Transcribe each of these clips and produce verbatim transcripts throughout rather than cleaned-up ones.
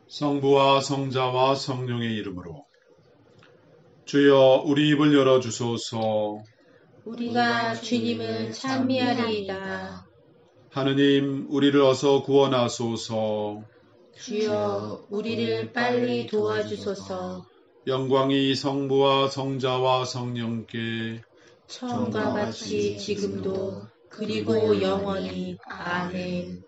성부와 성자와 성령의 이름으로. 주여, 우리 입을 열어주소서. 우리가 주님을 찬미하리이다. 하느님, 우리를 어서 구원하소서. 주여, 우리를 빨리 도와주소서. 영광이 성부와 성자와 성령께 처음과 같이 지금도 그리고 영원히. 아멘.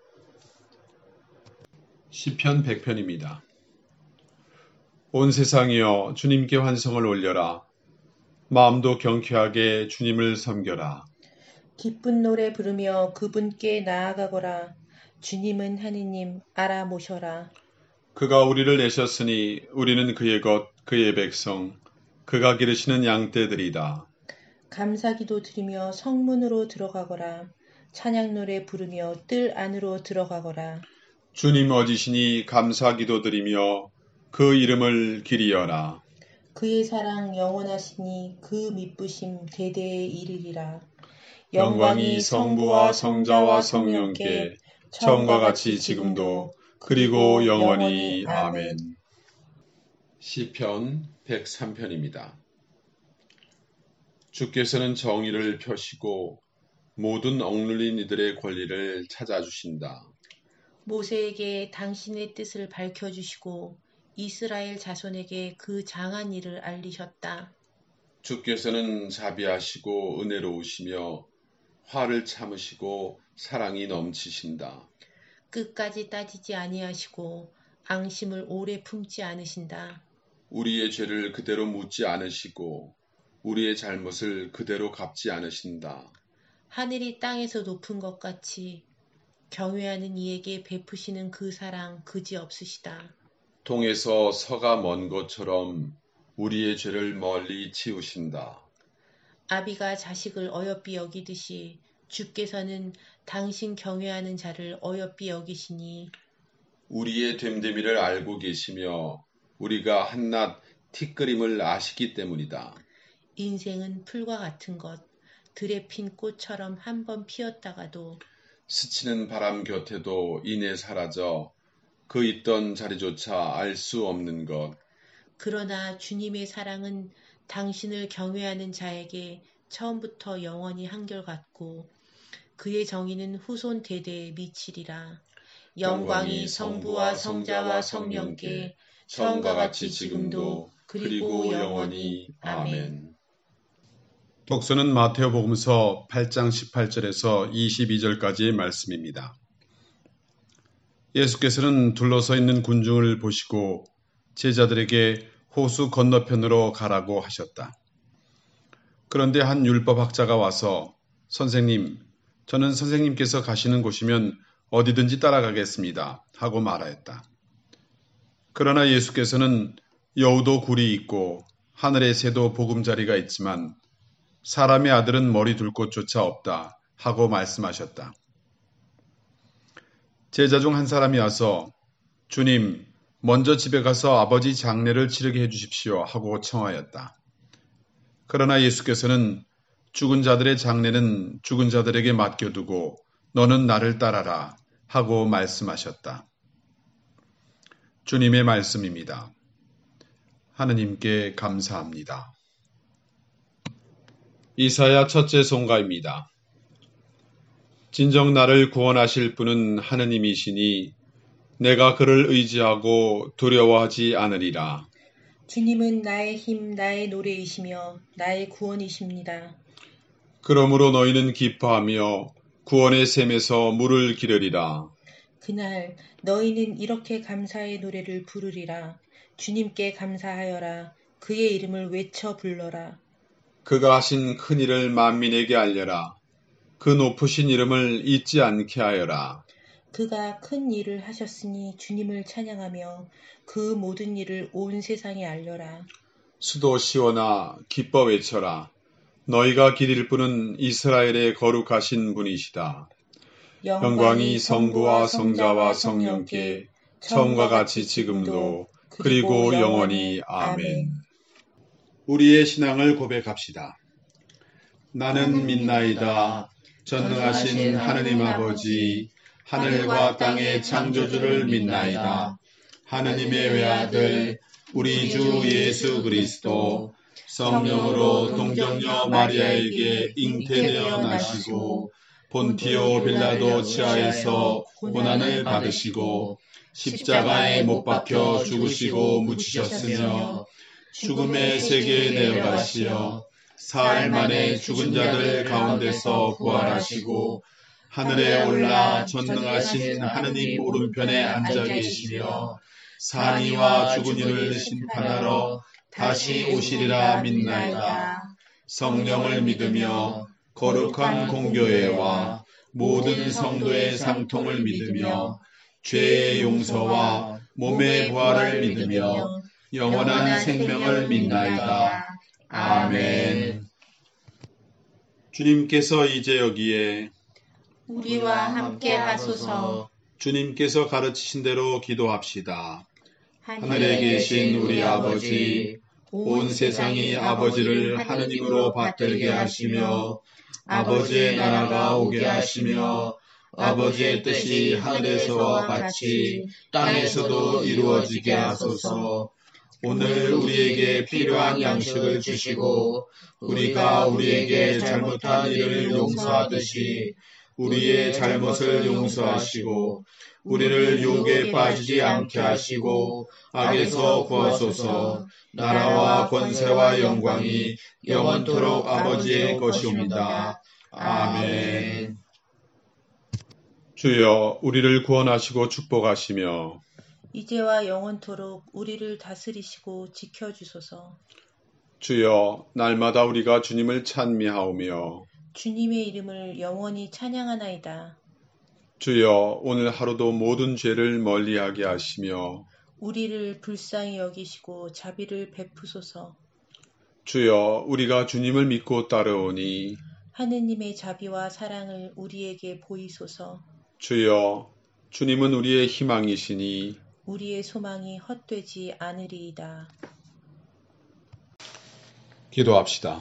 시편 백 편입니다. 온 세상이여, 주님께 환성을 올려라. 마음도 경쾌하게 주님을 섬겨라. 기쁜 노래 부르며 그분께 나아가거라. 주님은 하느님, 알아 모셔라. 그가 우리를 내셨으니 우리는 그의 것, 그의 백성, 그가 기르시는 양떼들이다. 감사기도 드리며 성문으로 들어가거라. 찬양 노래 부르며 뜰 안으로 들어가거라. 주님 어지시니 감사기도 드리며 그 이름을 기리어라. 그의 사랑 영원하시니 그 미쁘심 대대에 이르리라. 영광이 성부와 성자와 성령께 처음과 같이 지금도 그리고 영원히. 아멘. 시편 백삼 편입니다. 주께서는 정의를 펴시고 모든 억눌린 이들의 권리를 찾아주신다. 모세에게 당신의 뜻을 밝혀주시고 이스라엘 자손에게 그 장한 일을 알리셨다. 주께서는 자비하시고 은혜로우시며 화를 참으시고 사랑이 넘치신다. 끝까지 따지지 아니하시고 앙심을 오래 품지 않으신다. 우리의 죄를 그대로 묻지 않으시고 우리의 잘못을 그대로 갚지 않으신다. 하늘이 땅에서 높은 것 같이 경외하는 이에게 베푸시는 그 사랑 그지없으시다. 동에서 서가 먼 것처럼 우리의 죄를 멀리 치우신다. 아비가 자식을 어여삐 여기듯이 주께서는 당신 경외하는 자를 어여삐 여기시니 우리의 됨됨이를 알고 계시며 우리가 한낱 티끌임을 아시기 때문이다. 인생은 풀과 같은 것, 들에 핀 꽃처럼 한 번 피었다가도 스치는 바람 곁에도 이내 사라져 그 있던 자리조차 알 수 없는 것. 그러나 주님의 사랑은 당신을 경외하는 자에게 처음부터 영원히 한결같고 그의 정의는 후손 대대에 미치리라. 영광이 성부와 성자와 성령께 처음과 같이 지금도 그리고 영원히. 아멘. 독서는 마태복음서 팔 장 십팔 절에서 이십이 절까지의 말씀입니다. 예수께서는 둘러서 있는 군중을 보시고 제자들에게 호수 건너편으로 가라고 하셨다. 그런데 한 율법학자가 와서 선생님, 저는 선생님께서 가시는 곳이면 어디든지 따라가겠습니다 하고 말하였다. 그러나 예수께서는 여우도 굴이 있고 하늘의 새도 보금자리가 있지만 사람의 아들은 머리 둘 곳조차 없다 하고 말씀하셨다. 제자 중 한 사람이 와서 주님, 먼저 집에 가서 아버지 장례를 치르게 해주십시오 하고 청하였다. 그러나 예수께서는 죽은 자들의 장례는 죽은 자들에게 맡겨두고 너는 나를 따라라 하고 말씀하셨다. 주님의 말씀입니다. 하느님께 감사합니다. 이사야 첫째 송가입니다. 진정 나를 구원하실 분은 하느님이시니 내가 그를 의지하고 두려워하지 않으리라. 주님은 나의 힘, 나의 노래이시며 나의 구원이십니다. 그러므로 너희는 기뻐하며 구원의 샘에서 물을 기르리라. 그날 너희는 이렇게 감사의 노래를 부르리라. 주님께 감사하여라. 그의 이름을 외쳐 불러라. 그가 하신 큰 일을 만민에게 알려라. 그 높으신 이름을 잊지 않게 하여라. 그가 큰 일을 하셨으니 주님을 찬양하며 그 모든 일을 온 세상에 알려라. 수도 시온아 기뻐 외쳐라. 너희가 기릴 분은 이스라엘의 거룩하신 분이시다. 영광이 성부와 성자와 성령께 처음과 같이 지금도 그리고 영원히. 아멘. 우리의 신앙을 고백합시다. 나는 믿나이다. 전능하신 하느님 아버지, 하늘과 땅의 창조주를 믿나이다. 하느님의 외아들 우리 주 예수 그리스도 성령으로 동정녀 마리아에게 잉태되어 나시고 본티오 빌라도 치하에서 고난을 받으시고 십자가에 못 박혀 죽으시고 묻히셨으며 죽음의 세계에 내려가시어 사흘 만에 죽은 자들 가운데서 부활하시고 하늘에 올라 전능하신 하느님 오른편에 앉아 계시며 산이와 죽은 이를 심판하러 다시 오시리라 믿나이다. 성령을 믿으며 거룩한 공교회와 모든 성도의 상통을 믿으며 죄의 용서와 몸의 부활을 믿으며 영원한 생명을 믿나이다. 아멘. 주님께서 이제 여기에 우리와 함께 하소서. 주님께서 가르치신 대로 기도합시다. 하늘에 계신 우리 아버지, 온 세상이 아버지를 하느님으로 받들게 하시며 아버지의 나라가 오게 하시며 아버지의 뜻이 하늘에서와 같이 땅에서도 이루어지게 하소서. 오늘 우리에게 필요한 양식을 주시고 우리가 우리에게 잘못한 일을 용서하듯이 우리의 잘못을 용서하시고 우리를 유혹에 빠지지 않게 하시고 악에서 구하소서. 나라와 권세와 영광이 영원토록 아버지의 것이옵니다. 아멘. 주여 우리를 구원하시고 축복하시며 이제와 영원토록 우리를 다스리시고 지켜주소서. 주여 날마다 우리가 주님을 찬미하오며 주님의 이름을 영원히 찬양하나이다. 주여 오늘 하루도 모든 죄를 멀리하게 하시며 우리를 불쌍히 여기시고 자비를 베푸소서. 주여 우리가 주님을 믿고 따르오니 하느님의 자비와 사랑을 우리에게 보이소서. 주여 주님은 우리의 희망이시니 우리의 소망이 헛되지 않으리이다. 기도합시다.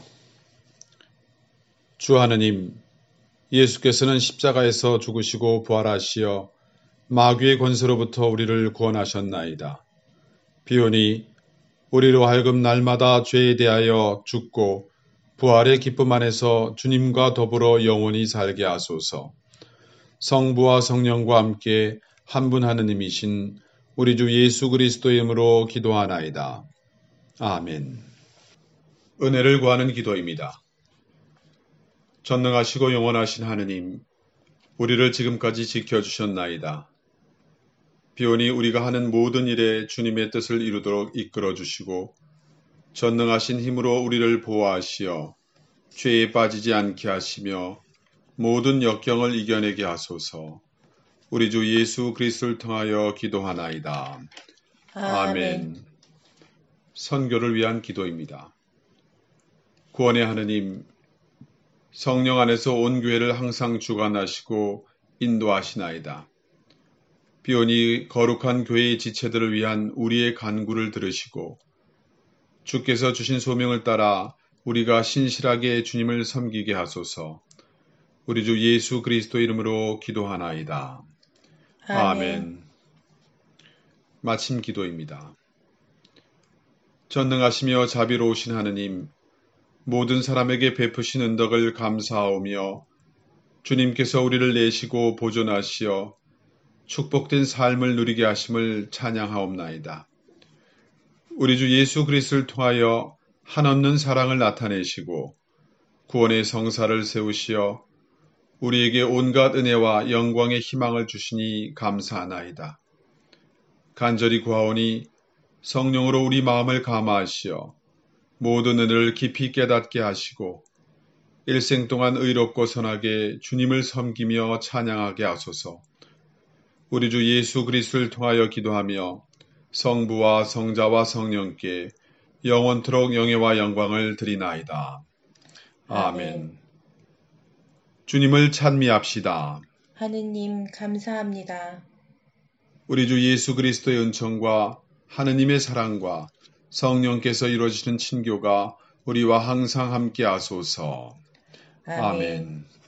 주 하느님, 예수께서는 십자가에서 죽으시고 부활하시어 마귀의 권세로부터 우리를 구원하셨나이다. 비오니 우리로 하여금 날마다 죄에 대하여 죽고 부활의 기쁨 안에서 주님과 더불어 영원히 살게 하소서. 성부와 성령과 함께 한 분 하느님이신 우리 주 예수 그리스도의 이름으로 기도하나이다. 아멘. 은혜를 구하는 기도입니다. 전능하시고 영원하신 하느님, 우리를 지금까지 지켜주셨나이다. 비오니 우리가 하는 모든 일에 주님의 뜻을 이루도록 이끌어주시고 전능하신 힘으로 우리를 보호하시어 죄에 빠지지 않게 하시며 모든 역경을 이겨내게 하소서. 우리 주 예수 그리스도를 통하여 기도하나이다. 아멘. 아멘. 선교를 위한 기도입니다. 구원의 하느님, 성령 안에서 온 교회를 항상 주관하시고 인도하시나이다. 비오니 거룩한 교회의 지체들을 위한 우리의 간구를 들으시고 주께서 주신 소명을 따라 우리가 신실하게 주님을 섬기게 하소서. 우리 주 예수 그리스도 이름으로 기도하나이다. 아멘. 아멘. 마침 기도입니다. 전능하시며 자비로우신 하느님, 모든 사람에게 베푸신 은덕을 감사하오며 주님께서 우리를 내시고 보존하시어 축복된 삶을 누리게 하심을 찬양하옵나이다. 우리 주 예수 그리스도를 통하여 한없는 사랑을 나타내시고 구원의 성사를 세우시어 우리에게 온갖 은혜와 영광의 희망을 주시니 감사하나이다. 간절히 구하오니 성령으로 우리 마음을 감화하시어 모든 은혜를 깊이 깨닫게 하시고 일생 동안 의롭고 선하게 주님을 섬기며 찬양하게 하소서. 우리 주 예수 그리스도를 통하여 기도하며 성부와 성자와 성령께 영원토록 영예와 영광을 드리나이다. 아멘. 주님을 찬미합시다. 하느님 감사합니다. 우리 주 예수 그리스도의 은총과 하느님의 사랑과 성령께서 이루어지는 친교가 우리와 항상 함께 하소서. 아멘. 아멘.